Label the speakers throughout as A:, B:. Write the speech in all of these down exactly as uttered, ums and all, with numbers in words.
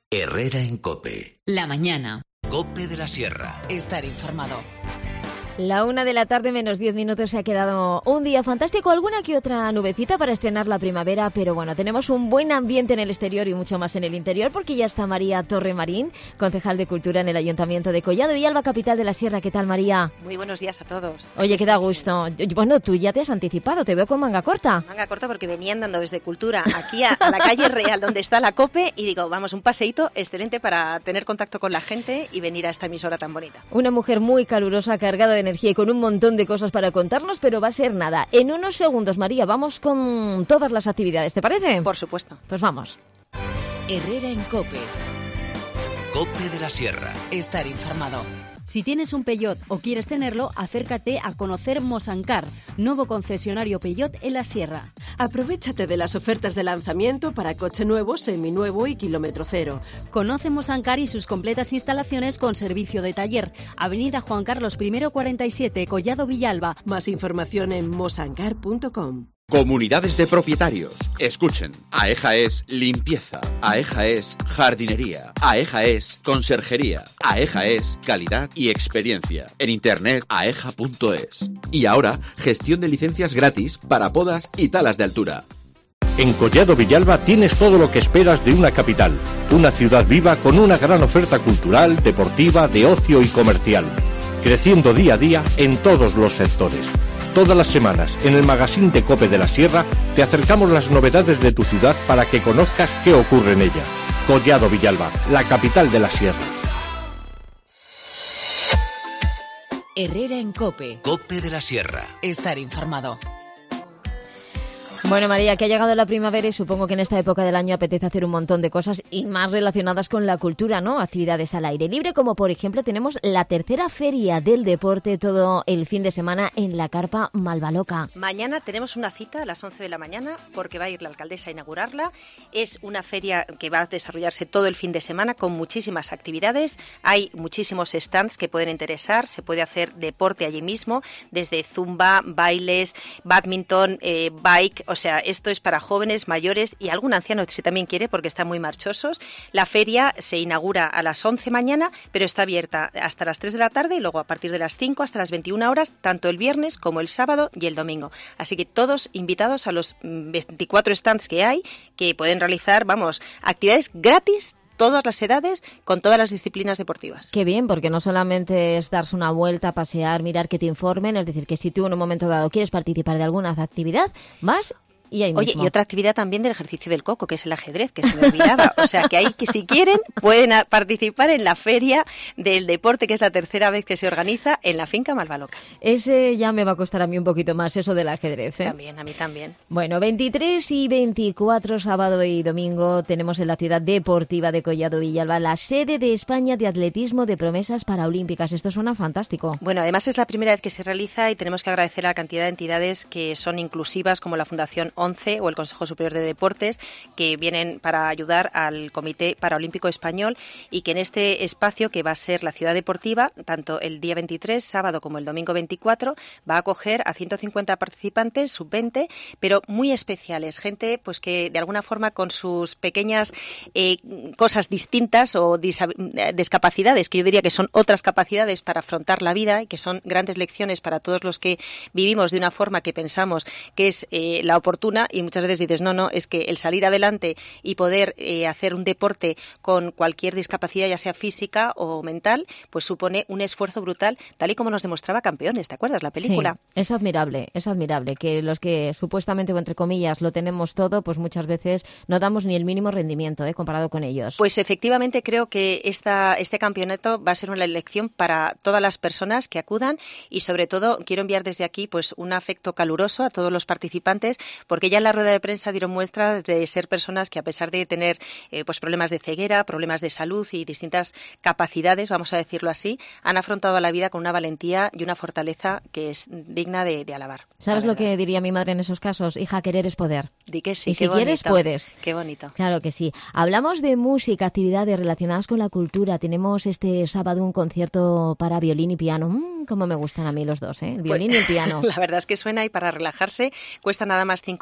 A: Herrera en COPE.
B: La mañana.
A: COPE de la Sierra.
B: Estar informado.
C: La una de la tarde menos diez minutos, se ha quedado un día fantástico, alguna que otra nubecita para estrenar la primavera, pero bueno, tenemos un buen ambiente en el exterior y mucho más en el interior, porque ya está María Torremarín, concejal de Cultura en el Ayuntamiento de Collado Villalba, capital de la Sierra. ¿Qué tal, María?
D: Muy buenos días a todos.
C: Oye, que da gusto. Bueno, tú ya te has anticipado, te veo con manga corta.
D: Manga corta porque venía andando desde Cultura aquí a, a la calle Real, donde está la COPE, y digo, vamos, un paseíto excelente para tener contacto con la gente y venir a esta emisora tan bonita.
C: Una mujer muy calurosa, cargada de energía y con un montón de cosas para contarnos, pero va a ser nada. En unos segundos, María, vamos con todas las actividades, ¿te parece?
D: Por supuesto.
C: Pues vamos.
B: Herrera en COPE.
A: COPE de la Sierra.
B: Estar informado.
E: Si tienes un Peugeot o quieres tenerlo, acércate a conocer Mosancar, nuevo concesionario Peugeot en la Sierra.
F: Aprovéchate de las ofertas de lanzamiento para coche nuevo, seminuevo y kilómetro cero.
E: Conoce Mosancar y sus completas instalaciones con servicio de taller. Avenida Juan Carlos I cuarenta y siete, Collado Villalba.
F: Más información en mosancar punto com.
G: Comunidades de propietarios. Escuchen. AEJA es limpieza. AEJA es jardinería. AEJA es conserjería. AEJA es calidad y experiencia. En internet aeja punto es. Y ahora, gestión de licencias gratis para podas y talas de altura.
H: En Collado Villalba tienes todo lo que esperas de una capital. Una ciudad viva con una gran oferta cultural, deportiva, de ocio y comercial. Creciendo día a día en todos los sectores. Todas las semanas, en el magazine de COPE de la Sierra, te acercamos las novedades de tu ciudad para que conozcas qué ocurre en ella. Collado Villalba, la capital de la Sierra.
B: Herrera en COPE.
A: COPE de la Sierra.
B: Estar informado.
C: Bueno, María, que ha llegado la primavera y supongo que en esta época del año apetece hacer un montón de cosas y más relacionadas con la cultura, ¿no? Actividades al aire libre, como por ejemplo tenemos la tercera feria del deporte todo el fin de semana en la carpa Malvaloca.
D: Mañana tenemos una cita a las once de la mañana porque va a ir la alcaldesa a inaugurarla. Es una feria que va a desarrollarse todo el fin de semana con muchísimas actividades. Hay muchísimos stands que pueden interesar, se puede hacer deporte allí mismo, desde zumba, bailes, badminton, eh, bike. O sea, esto es para jóvenes, mayores y algún anciano si también quiere, porque están muy marchosos. La feria se inaugura a las once mañana, pero está abierta hasta las tres de la tarde y luego a partir de las cinco hasta las veintiuna horas, tanto el viernes como el sábado y el domingo. Así que todos invitados a los veinticuatro stands que hay, que pueden realizar, vamos, actividades gratis, todas las edades, con todas las disciplinas deportivas.
C: Qué bien, porque no solamente es darse una vuelta, pasear, mirar que te informen, es decir, que si tú en un momento dado quieres participar de alguna actividad, vas y ahí
D: Oye,
C: mismo.
D: Y otra actividad también del ejercicio del coco, que es el ajedrez, que se me olvidaba. O sea, que ahí que si quieren pueden a- participar en la feria del deporte, que es la tercera vez que se organiza en la finca Malvaloca.
C: Ese ya me va a costar a mí un poquito más, eso del ajedrez, ¿eh?
D: También, a mí también.
C: Bueno, veintitrés y veinticuatro, sábado y domingo, tenemos en la ciudad deportiva de Collado Villalba la sede de España de atletismo de promesas paraolímpicas. Esto suena fantástico.
D: Bueno, además es la primera vez que se realiza y tenemos que agradecer a la cantidad de entidades que son inclusivas, como la Fundación once o el Consejo Superior de Deportes, que vienen para ayudar al Comité Paraolímpico Español, y que en este espacio, que va a ser la ciudad deportiva, tanto el día veintitrés, sábado, como el domingo veinticuatro, va a acoger a ciento cincuenta participantes, sub veinte, pero muy especiales, gente pues que de alguna forma con sus pequeñas eh, cosas distintas o disa- discapacidades, que yo diría que son otras capacidades para afrontar la vida y que son grandes lecciones para todos los que vivimos de una forma que pensamos que es eh, la oportuna, y muchas veces dices, no, no, es que el salir adelante y poder eh, hacer un deporte con cualquier discapacidad, ya sea física o mental, pues supone un esfuerzo brutal, tal y como nos demostraba Campeones, ¿te acuerdas la película?
C: Sí, es admirable, es admirable que los que supuestamente o entre comillas lo tenemos todo, pues muchas veces no damos ni el mínimo rendimiento, ¿eh? Comparado con ellos.
D: Pues efectivamente creo que esta, este campeonato va a ser una lección para todas las personas que acudan, y sobre todo quiero enviar desde aquí pues un afecto caluroso a todos los participantes, porque ya en la rueda de prensa dieron muestra de ser personas que, a pesar de tener eh, pues problemas de ceguera, problemas de salud y distintas capacidades, vamos a decirlo así, han afrontado la vida con una valentía y una fortaleza que es digna de, de alabar.
C: ¿Sabes lo que diría mi madre en esos casos? Hija, querer es poder.
D: Di que sí,
C: y
D: qué
C: si
D: bonito,
C: quieres, puedes.
D: Qué bonito.
C: Claro que sí. Hablamos de música, actividades relacionadas con la cultura. Tenemos este sábado un concierto para violín y piano. Mmm, cómo me gustan a mí los dos, ¿eh? El violín
D: pues,
C: y el piano.
D: La verdad es que suena, y para relajarse cuesta nada más cinco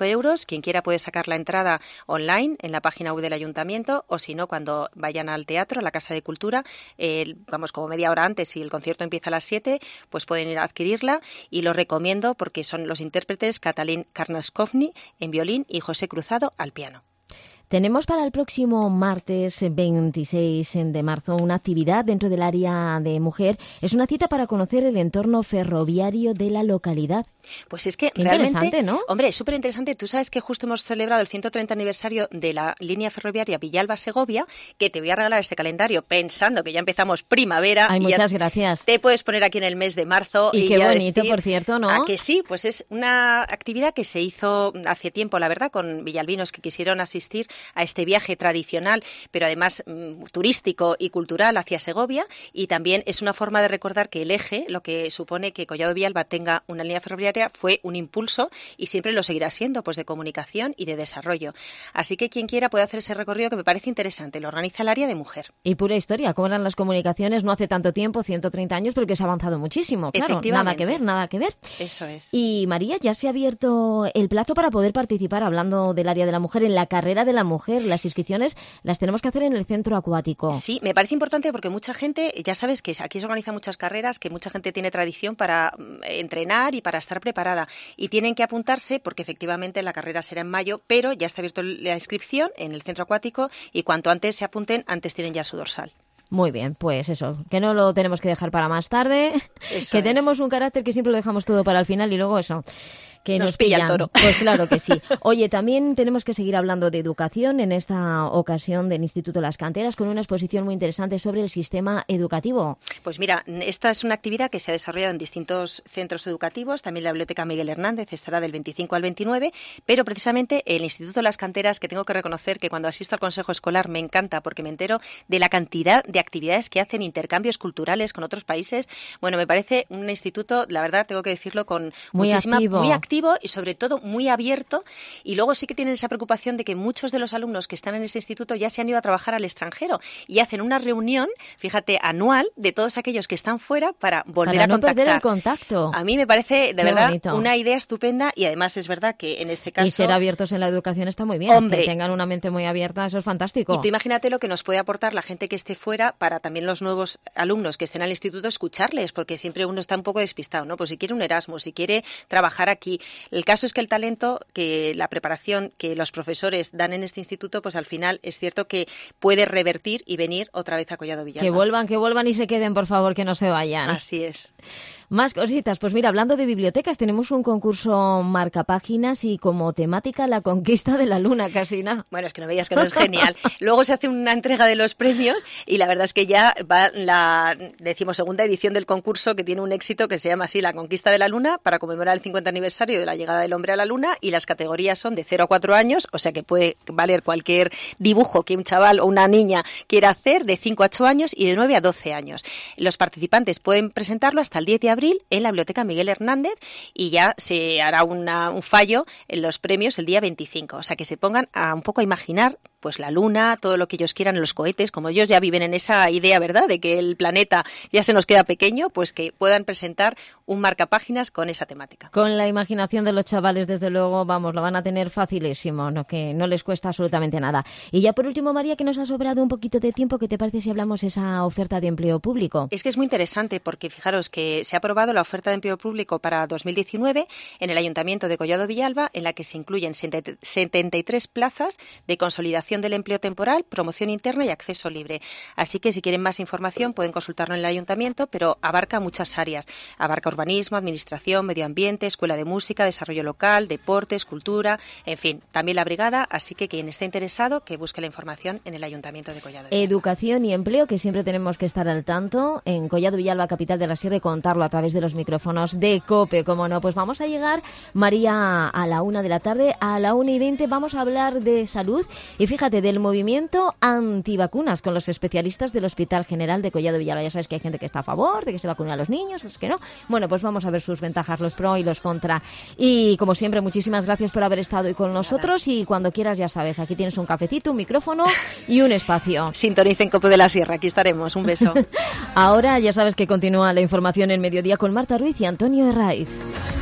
D: euros. Quien quiera puede sacar la entrada online en la página web del Ayuntamiento, o si no, cuando vayan al teatro, a la Casa de Cultura, eh, vamos, como media hora antes, si el concierto empieza a las siete, pues pueden ir a adquirirla, y lo recomiendo porque son los intérpretes Katalin Karnaskovny en violín y José Cruzado al piano.
C: Tenemos para el próximo martes veintiséis de marzo una actividad dentro del área de mujer. Es una cita para conocer el entorno ferroviario de la localidad.
D: Pues es que
C: Qué
D: realmente,
C: interesante, ¿no?
D: Hombre, es súper interesante. Tú sabes que justo hemos celebrado el ciento treinta aniversario de la línea ferroviaria Villalba-Segovia, que te voy a regalar este calendario pensando que ya empezamos primavera.
C: Ay,
D: y
C: muchas
D: ya
C: gracias.
D: Te puedes poner aquí en el mes de marzo.
C: Y,
D: y
C: qué
D: ya
C: bonito,
D: decir,
C: por cierto, ¿no?
D: ¿A que sí? Pues es una actividad que se hizo hace tiempo, la verdad, con villalbinos que quisieron asistir a este viaje tradicional, pero además mmm, turístico y cultural hacia Segovia, y también es una forma de recordar que el eje, lo que supone que Collado Villalba tenga una línea ferroviaria, fue un impulso y siempre lo seguirá siendo, pues de comunicación y de desarrollo. Así que quien quiera puede hacer ese recorrido que me parece interesante. Lo organiza el área de mujer.
C: Y pura historia, cómo eran las comunicaciones no hace tanto tiempo, ciento treinta años, pero que se ha avanzado muchísimo. Claro, nada que ver, nada que ver.
D: Eso es.
C: Y María, ya se ha abierto el plazo para poder participar, hablando del área de la mujer, en la carrera de la mujer. Las inscripciones las tenemos que hacer en el centro acuático.
D: Sí, me parece importante porque mucha gente, ya sabes que aquí se organizan muchas carreras, que mucha gente tiene tradición para entrenar y para estar preparada, y tienen que apuntarse porque efectivamente la carrera será en mayo, pero ya está abierto la inscripción en el centro acuático, y cuanto antes se apunten, antes tienen ya su dorsal.
C: Muy bien, pues eso, que no lo tenemos que dejar para más tarde,
D: eso
C: que
D: es.
C: Tenemos un carácter que siempre lo dejamos todo para el final, y luego eso, que nos,
D: nos pilla
C: pillan.
D: el toro.
C: Pues claro que sí. Oye, también tenemos que seguir hablando de educación, en esta ocasión del Instituto Las Canteras, con una exposición muy interesante sobre el sistema educativo.
D: Pues mira, esta es una actividad que se ha desarrollado en distintos centros educativos, también la Biblioteca Miguel Hernández estará del veinticinco al veintinueve, pero precisamente el Instituto Las Canteras, que tengo que reconocer que cuando asisto al Consejo Escolar me encanta porque me entero de la cantidad de actividades que hacen, intercambios culturales con otros países. Bueno, me parece un instituto, la verdad, tengo que decirlo, con
C: muy
D: muchísima,
C: activo.
D: muy activo y sobre todo muy abierto, y luego sí que tienen esa preocupación de que muchos de los alumnos que están en ese instituto ya se han ido a trabajar al extranjero y hacen una reunión, fíjate, anual de todos aquellos que están fuera para volver
C: para
D: a
C: no
D: contactar.
C: perder el contacto.
D: A mí me parece, de
C: Qué
D: verdad,
C: bonito.
D: una idea estupenda, y además es verdad que en este caso...
C: Y ser abiertos en la educación está muy bien.
D: Hombre,
C: que tengan una mente muy abierta, eso es fantástico.
D: Y tú imagínate lo que nos puede aportar la gente que esté fuera para también los nuevos alumnos que estén al instituto escucharles, porque siempre uno está un poco despistado, ¿no? Pues si quiere un Erasmus, si quiere trabajar aquí. El caso es que el talento, que la preparación que los profesores dan en este instituto, pues al final es cierto que puede revertir y venir otra vez a Collado Villalba.
C: Que vuelvan, que vuelvan y se queden, por favor, que no se vayan.
D: Así es.
C: Más cositas. Pues mira, hablando de bibliotecas, tenemos un concurso marcapáginas y como temática la conquista de la luna, casi nada.
D: Bueno, es que no veías que no es genial. Luego se hace una entrega de los premios y la verdad es que ya va la decimosegunda edición del concurso, que tiene un éxito que se llama así, la conquista de la luna, para conmemorar el cincuenta aniversario de la llegada del hombre a la luna, y las categorías son de cero a cuatro años, o sea que puede valer cualquier dibujo que un chaval o una niña quiera hacer, de cinco a ocho años, y de nueve a doce años. Los participantes pueden presentarlo hasta el diez de abril en la Biblioteca Miguel Hernández, y ya se hará una, un fallo en los premios el día veinticinco, o sea que se pongan a un poco a imaginar pues la luna, todo lo que ellos quieran, los cohetes, como ellos ya viven en esa idea, ¿verdad?, de que el planeta ya se nos queda pequeño, pues que puedan presentar un marcapáginas con esa temática.
C: Con la imaginación de los chavales, desde luego, vamos, lo van a tener facilísimo, ¿no? Que no les cuesta absolutamente nada. Y ya por último, María, que nos ha sobrado un poquito de tiempo, ¿qué te parece si hablamos de esa oferta de empleo público?
D: Es que es muy interesante porque fijaros que se ha aprobado la oferta de empleo público para dos mil diecinueve en el Ayuntamiento de Collado Villalba, en la que se incluyen setenta y tres plazas de consolidación del empleo temporal, promoción interna y acceso libre. Así que si quieren más información pueden consultarlo en el Ayuntamiento, pero abarca muchas áreas. Abarca urbanismo, administración, medio ambiente, escuela de música, desarrollo local, deportes, cultura, en fin, también la brigada. Así que quien esté interesado, que busque la información en el Ayuntamiento de Collado Villalba.
C: Educación y empleo, que siempre tenemos que estar al tanto en Collado Villalba, capital de la Sierra, y contarlo a través de los micrófonos de COPE, como no. Pues vamos a llegar, María, a la una de la tarde, a la una y veinte vamos a hablar de salud y fíjate, del movimiento antivacunas con los especialistas del Hospital General de Collado Villalba. Ya sabes que hay gente que está a favor de que se vacunen a los niños, es que no. Bueno, pues vamos a ver sus ventajas, los pro y los contra. Y como siempre, muchísimas gracias por haber estado hoy con nosotros, y cuando quieras, ya sabes, aquí tienes un cafecito, un micrófono y un espacio.
D: Sintonicen COPE de la Sierra, aquí estaremos. Un beso.
C: Ahora ya sabes que continúa la información en Mediodía con Marta Ruiz y Antonio Herraiz.